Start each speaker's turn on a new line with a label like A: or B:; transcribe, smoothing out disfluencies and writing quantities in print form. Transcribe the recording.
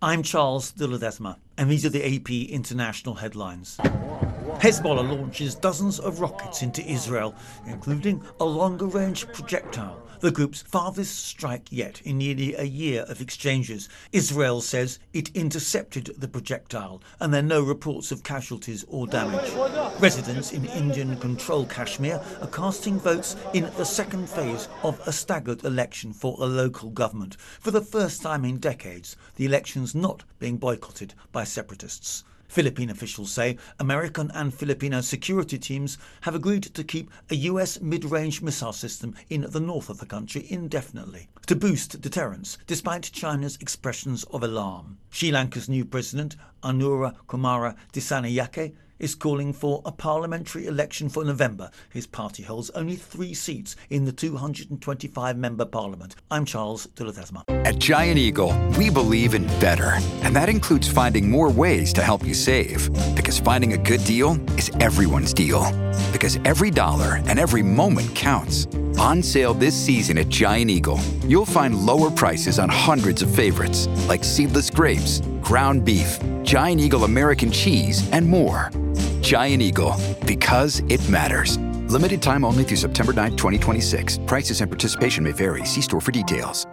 A: I'm Charles de Ledesma, and these are the AP International headlines. Hezbollah launches dozens of rockets into Israel, including a longer-range projectile, the group's farthest strike yet in nearly a year of exchanges. Israel says it intercepted the projectile, and there are no reports of casualties or damage. Residents in Indian-controlled Kashmir are casting votes in the second phase of a staggered election for a local government. For the first time in decades, the election's not being boycotted by separatists. Philippine officials say American and Filipino security teams have agreed to keep a US mid-range missile system in the north of the country indefinitely to boost deterrence, despite China's expressions of alarm. Sri Lanka's new president, Anura Kumara Dissanayake, is calling for a parliamentary election for November. His party holds only 3 seats in the 225-member parliament. I'm Charles de Ledesma.
B: At Giant Eagle, we believe in better, and that includes finding more ways to help you save. Because finding a good deal is everyone's deal. Because every dollar and every moment counts. On sale this season at Giant Eagle, you'll find lower prices on hundreds of favorites, like seedless grapes, ground beef, Giant Eagle American cheese, and more. Giant Eagle, because it matters. Limited time only through September 9, 2026. Prices and participation may vary. See store for details.